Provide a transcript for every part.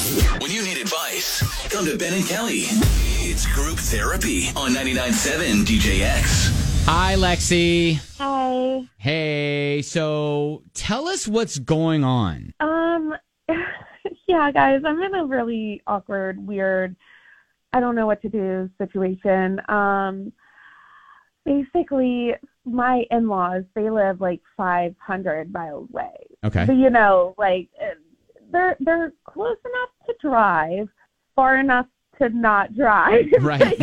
When you need advice, come to Ben and Kelly. It's group therapy on 99.7 DJX. Hi, Lexi. Hi. Hey, so tell us what's going on. Yeah, guys, I'm in a really awkward, weird, I don't know what to do situation. Basically, my in-laws, they live like 500 miles away. Okay. But, you know, like they're close enough to drive, far enough to not drive. Right.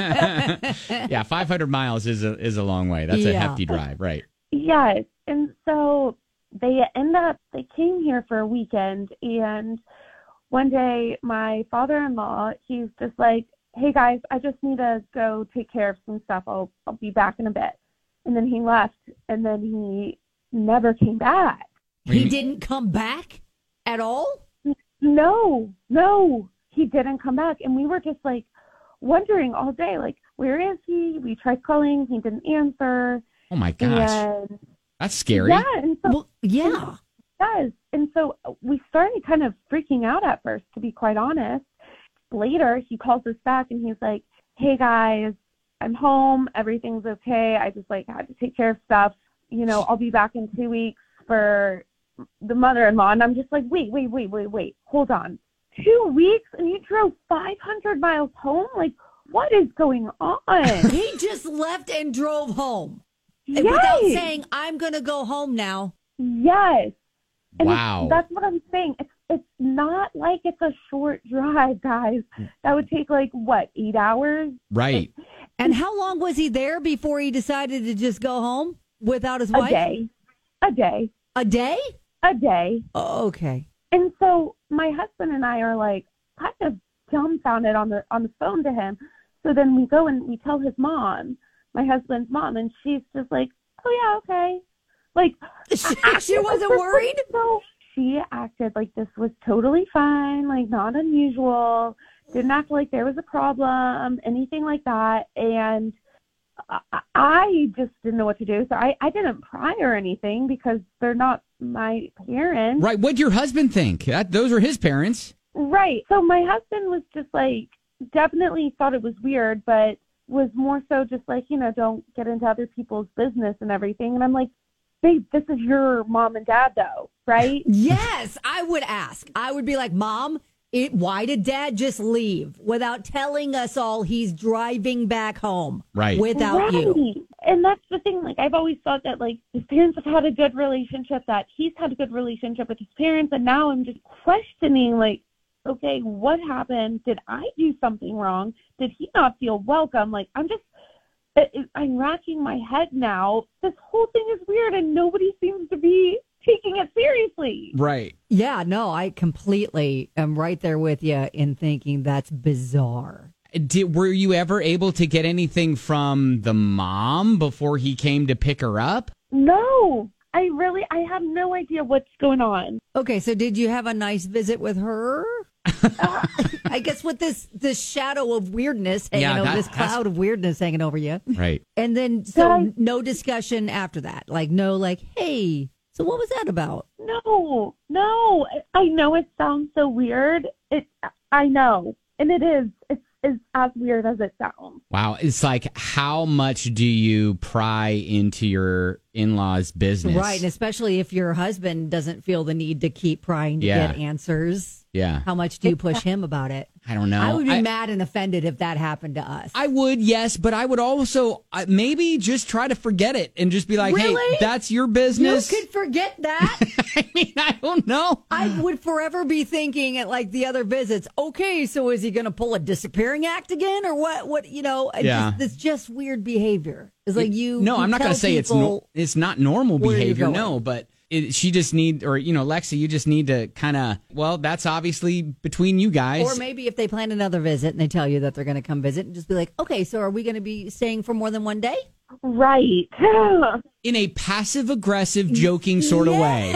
Yeah, 500 miles is a long way. That's a hefty drive, right? Yes. And so they came here for a weekend, and one day my father-in-law, he's just like, hey guys, I just need to go take care of some stuff. I'll be back in a bit. And then he left, and then he never came back. He didn't come back at all? No, he didn't come back. And we were just like wondering all day, like, where is he? We tried calling, he didn't answer. Oh my gosh. And that's scary. yeah, and so Well, yeah. it does. And so we started kind of freaking out at first, to be quite honest. Later, he calls us back and he's like, hey guys, I'm home. Everything's okay. I just had to take care of stuff. You know, I'll be back in 2 weeks for the mother-in-law. And I'm just like, wait. Hold on. 2 weeks and you drove 500 miles home? Like, what is going on? He just left and drove home. Yes. Without saying, I'm going to go home now. Yes. And wow. That's what I'm saying. It's not like it's a short drive, guys. That would take 8 hours? Right. And how long was he there before he decided to just go home without his wife? A day. A day? A day. Oh, okay. And so my husband and I are kind of dumbfounded on the phone to him. So then we go and we tell his mom, my husband's mom, and she's just like, oh yeah, okay. She wasn't worried? So she acted like this was totally fine, not unusual, didn't act like there was a problem, anything like that. And I just didn't know what to do. So I didn't pry or anything because they're not my parents. Right. What'd your husband think? Those are his parents. Right. So my husband was just definitely thought it was weird, but was more so just don't get into other people's business and everything. And I'm like, babe, this is your mom and dad though, right? Yes, I would ask. I would be like, Mom, why did Dad just leave without telling us all he's driving back home? Right. Without you. And that's the thing. I've always thought that his parents have had a good relationship, that he's had a good relationship with his parents. And now I'm just questioning, okay, what happened? Did I do something wrong? Did he not feel welcome? I'm racking my head now. This whole thing is weird and nobody seems to be taking it seriously. Right. Yeah, no, I completely am right there with you in thinking that's bizarre. Were you ever able to get anything from the mom before he came to pick her up? No, I have no idea what's going on. Okay, so did you have a nice visit with her? I guess with this shadow of weirdness hanging over, this cloud of weirdness hanging over you. Right. And then, no discussion after that? Hey, so what was that about? No. I know it sounds so weird. I know. And it is. It's as weird as it sounds. Wow. It's how much do you pry into your in-laws' business? Right. And especially if your husband doesn't feel the need to keep prying to get answers. Yeah. How much do you push him about it? I don't know. I would be mad and offended if that happened to us. I would, yes, but I would also maybe just try to forget it and just be like, really? Hey, that's your business. You could forget that. I don't know. I would forever be thinking at the other visits, okay, so is he going to pull a disappearing act again or what, it's just weird behavior. It's No, I'm not going to say it's not normal behavior, no, but she just Lexi, you just need to kind of, that's obviously between you guys. Or maybe if they plan another visit and they tell you that they're going to come visit and just be like, okay, so are we going to be staying for more than one day? Right. In a passive-aggressive, joking sort of way.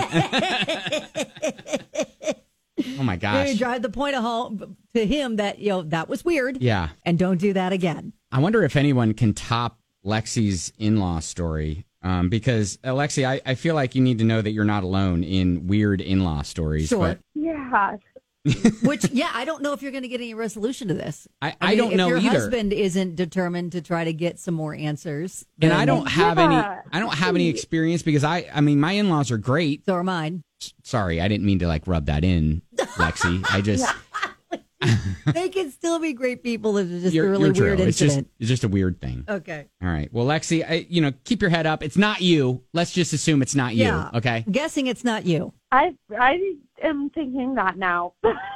Oh, my gosh. You drive the point home to him that, that was weird. Yeah. And don't do that again. I wonder if anyone can top Lexi's in-law story. Because, Lexi, I feel like you need to know that you're not alone in weird in-law stories. Sure. But... Yeah. Which, I don't know if you're going to get any resolution to this. I don't know either. If your either. husband isn't determined to try to get some more answers. And I don't have any experience because I mean, my in-laws are great. So are mine. Sorry, I didn't mean to rub that in, Lexi. I just... They can still be great people. It's just you're a really true. weird incident. It's just a weird thing. Okay. All right. Well, Lexi, keep your head up. It's not you. Let's just assume it's not you. Okay. I'm guessing it's not you. I am thinking that now.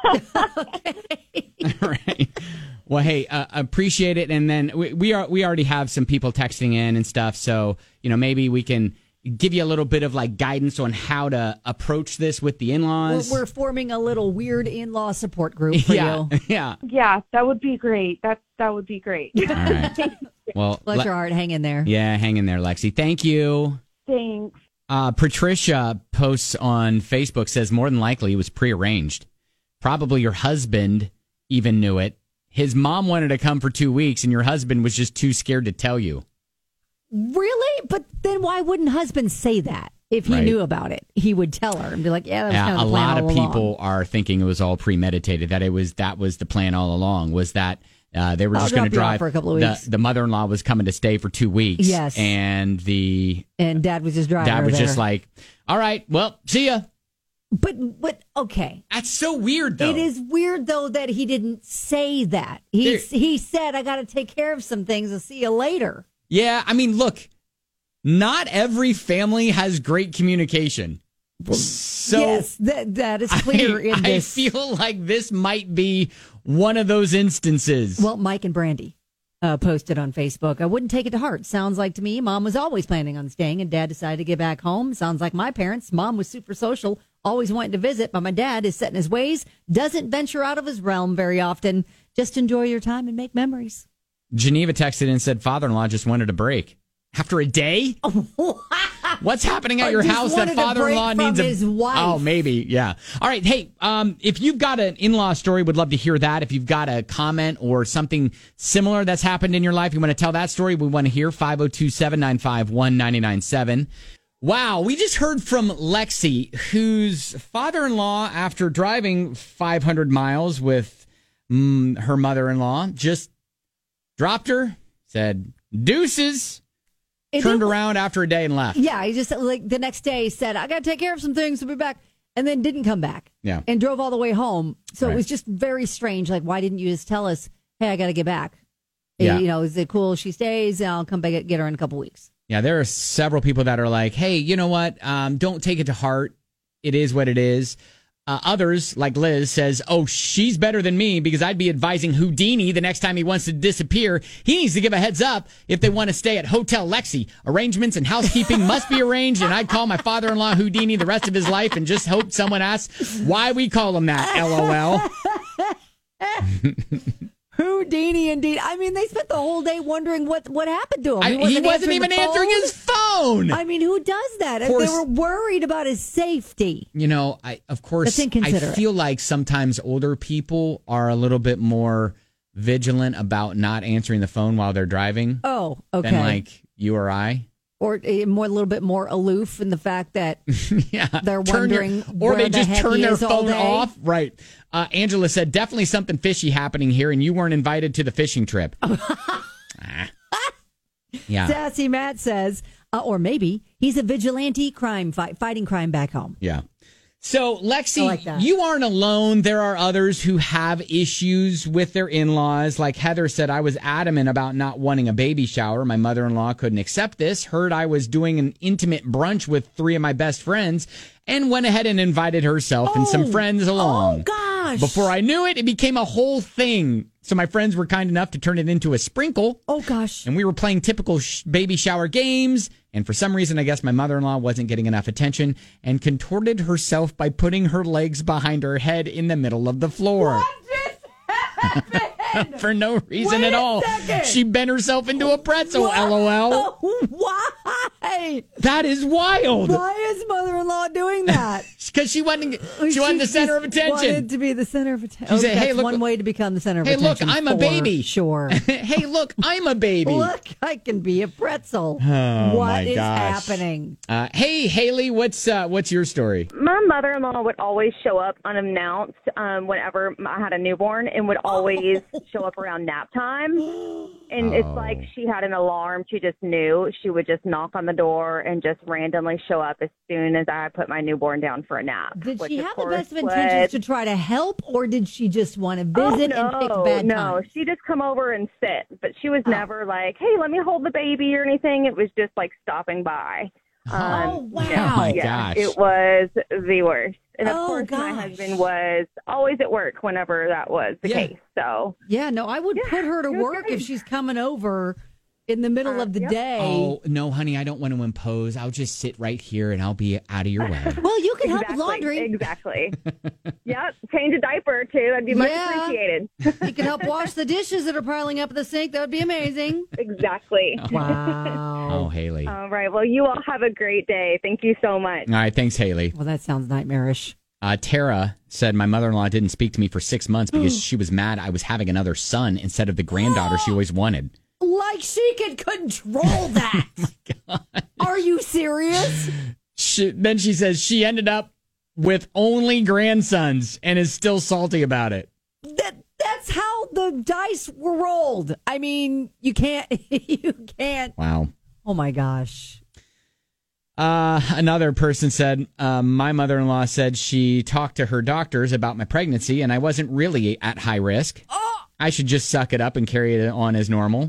Okay. All right. Well, hey, appreciate it. And then we already have some people texting in and stuff. So, maybe we can give you a little bit of guidance on how to approach this with the in-laws. We're forming a little weird in-law support group for you. Yeah. Yeah, that would be great. That would be great. All right. Well, bless your heart. Hang in there. Yeah, hang in there, Lexi. Thank you. Thanks. Patricia posts on Facebook, says more than likely it was prearranged. Probably your husband even knew it. His mom wanted to come for 2 weeks and your husband was just too scared to tell you. Really? But then why wouldn't husband say that? If he knew about it, he would tell her and be like, that was kind of the plan all along. A lot of people are thinking it was all premeditated, that was the plan all along, was that they were just going to drive for a couple of weeks. The mother-in-law was coming to stay for 2 weeks. Yes. And dad was just driving. Dad was there. just like, all right, well, see ya. But okay. That's so weird, though. It is weird, though, that he didn't say that. He said, I got to take care of some things. I'll see you later. Yeah, I mean, look, not every family has great communication. So yes, that is clear in this. I feel like this might be one of those instances. Well, Mike and Brandy posted on Facebook. I wouldn't take it to heart. Sounds like to me, Mom was always planning on staying and Dad decided to get back home. Sounds like my parents. Mom was super social, always wanting to visit, but my dad is set in his ways, doesn't venture out of his realm very often. Just enjoy your time and make memories. Geneva texted and said, father-in-law just wanted a break. After a day? What's happening at your house that father-in-law needs his wife? Oh, maybe, yeah. All right, hey, if you've got an in-law story, would love to hear that. If you've got a comment or something similar that's happened in your life, you want to tell that story, we want to hear 502-795-1997. Wow, we just heard from Lexi, whose father-in-law, after driving 500 miles with her mother-in-law, just dropped her, said deuces, turned around after a day and left. Yeah, he just the next day said, I got to take care of some things, I'll be back. And then didn't come back. Yeah. And drove all the way home. So It was just very strange. Why didn't you just tell us, hey, I got to get back? Yeah. Is it cool if she stays? I'll come back and get her in a couple weeks. Yeah, there are several people that are like, hey, you know what? Don't take it to heart. It is what it is. Others, like Liz, says, oh, she's better than me because I'd be advising Houdini the next time he wants to disappear. He needs to give a heads up if they want to stay at Hotel Lexi. Arrangements and housekeeping must be arranged, and I'd call my father-in-law Houdini the rest of his life and just hope someone asks why we call him that, LOL. Houdini, indeed. I mean, they spent the whole day wondering what happened to him. He wasn't even answering his phone. I mean, who does that? They were worried about his safety. Of course, I feel like sometimes older people are a little bit more vigilant about not answering the phone while they're driving. Oh, okay. Than you or I. Or a little bit more aloof in the fact that they're wondering or they just turn their phone off. Right. Angela said, definitely something fishy happening here, and you weren't invited to the fishing trip. Yeah. Sassy Matt says, or maybe he's a vigilante fighting crime back home. Yeah. So, Lexi, you aren't alone. There are others who have issues with their in-laws. Like Heather said, I was adamant about not wanting a baby shower. My mother-in-law couldn't accept this. Heard I was doing an intimate brunch with 3 of my best friends and went ahead and invited herself and some friends along. Oh, gosh. Before I knew it, it became a whole thing. So my friends were kind enough to turn it into a sprinkle. Oh, gosh. And we were playing typical baby shower games. And for some reason, I guess my mother-in-law wasn't getting enough attention and contorted herself by putting her legs behind her head in the middle of the floor. What just happened? For no reason at all. Second. She bent herself into a pretzel, LOL. Why? That is wild. Why is mother-in-law doing that? Because she wasn't the center of attention. Wanted to be the center of attention. She said, that's "Hey, look, one way to become the center of hey, attention. look, I'm a baby." Sure. Hey, look, I'm a baby. Look, I can be a pretzel. Oh, what my is gosh. happening? Hey, Haley, what's your story? My mother-in-law would always show up unannounced whenever I had a newborn, and would always show up around nap time. And it's like she had an alarm. She just knew. She would just knock on the door and just randomly show up as soon as I put my newborn down for a nap. Did she of have the course best of intentions to try to help, or did she just want to visit and pick bad No, times? she just come over and sit. But she was never like, hey, let me hold the baby or anything. It was just like stopping by. Oh, wow. Oh, my Yeah, gosh. it was the worst. And of Oh, course, my gosh. husband was always at work whenever that was the case. So, Yeah, no, I would put her to it was work great. if she's coming over in the middle of the yep. day. Oh, no, honey, I don't want to impose. I'll just sit right here and I'll be out of your way. Well, you can help with laundry. Exactly. Yep. Change a diaper, too. That'd be much Yeah. appreciated. You can help wash the dishes that are piling up in the sink. That would be amazing. Exactly. Wow. Oh, Haley. All All right. Well, you all have a great day. Thank you so much. right, thanks, Haley. Well, that sounds nightmarish. Tara said my mother-in-law didn't speak to me for 6 months because she was mad I was having another son instead of the granddaughter she always wanted. Like she can control that. Are you serious? Then she says she ended up with only grandsons and is still salty about it. That's how the dice were rolled. I mean, you can't. Wow. Oh my gosh. Another person said, my mother-in-law said she talked to her doctors about my pregnancy and I wasn't really at high risk. I should just suck it up and carry it on as normal.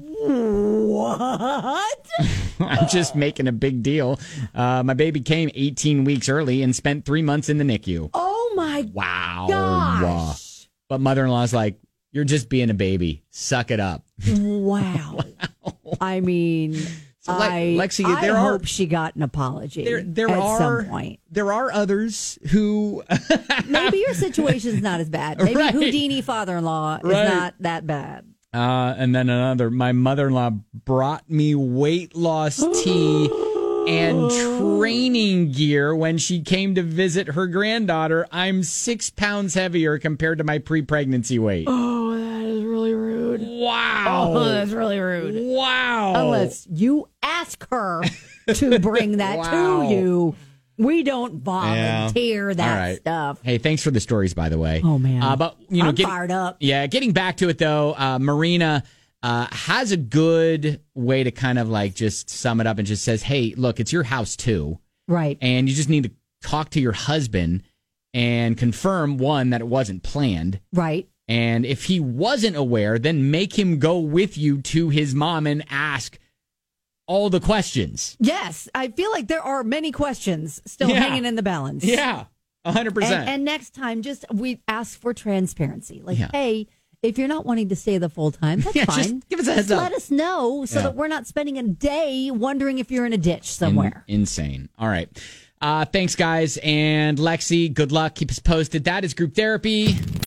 What? I'm just making a big deal. My baby came 18 weeks early and spent 3 months in the NICU. Oh my Wow. gosh. But mother-in-law's like, you're just being a baby. Suck it up. Wow. I mean, So, Lexi, I there hope are she got an apology there at are some point. there are others who Maybe your situation's not as bad. Maybe Right. Houdini father-in-law is Right. not that bad. and then my mother-in-law brought me weight loss tea and training gear when she came to visit her granddaughter. I'm 6 pounds heavier compared to my pre-pregnancy weight. Oh, that is really rude. Wow. Oh, that's really rude. Wow. Unless you ask her to bring that Wow. to you. We don't volunteer that All right. stuff. Hey, thanks for the stories, by the way. Oh, man. But you know, I'm fired up. Yeah, getting back to it though, Marina has a good way to kind of like just sum it up and just says, "Hey, look, it's your house too, Right. and you just need to talk to your husband and confirm one that it wasn't planned." Right. And if he wasn't aware, then make him go with you to his mom and ask all the questions. Yes. I feel like there are many questions still Yeah. hanging in the balance. Yeah, 100%. And next time, we ask for transparency. Like, Yeah. hey, if you're not wanting to stay the full time, that's Yeah, fine. just give us a heads Just up. let us know so Yeah. that we're not spending a day wondering if you're in a ditch somewhere. Insane. All right. Thanks, guys. And Lexi, good luck. Keep us posted. That is Group Therapy.